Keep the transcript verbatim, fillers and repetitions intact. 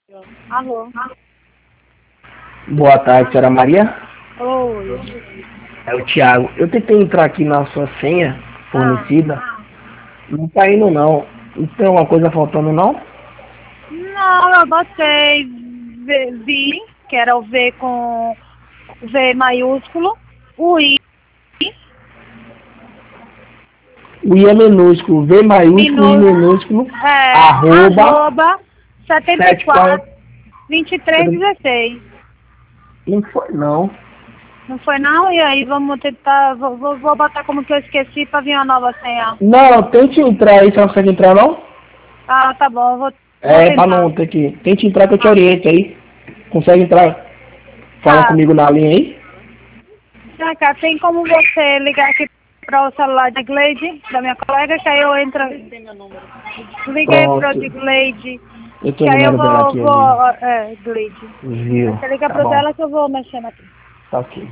Alô? Boa tarde, senhora Maria. Oi. É o Thiago. Eu tentei entrar aqui na sua senha Ah. fornecida. Não tá indo não. Não tem alguma coisa faltando não? Não, eu botei V, vi, que era o V com V maiúsculo, o I, O I é minúsculo, V maiúsculo, I minúsculo, minúsculo, é, arroba, arroba, setenta e sete quatro. quatro, vinte e três, dezesseis. Não foi não. Não foi não? E aí, vamos tentar, vou, vou, vou botar como que eu esqueci pra vir uma nova senha. Não, tente entrar aí, você não consegue entrar não? Ah, tá bom, eu vou, vou É, pra tentar. não ter que. Tente entrar que eu te Ah, oriento aí. Consegue entrar? Fala tá. comigo na linha aí? Ah, cá, tem como você ligar aqui para o celular da Gleide, da minha colega, que aí eu entro. Liguei para o Pronto. de Gleide, Eu que tenho o aí eu número dela vou, aqui, eu vi. vou, é, Gleide. Viu? Aí você liga Tá para bom. ela que eu vou mexendo aqui. Tá ok.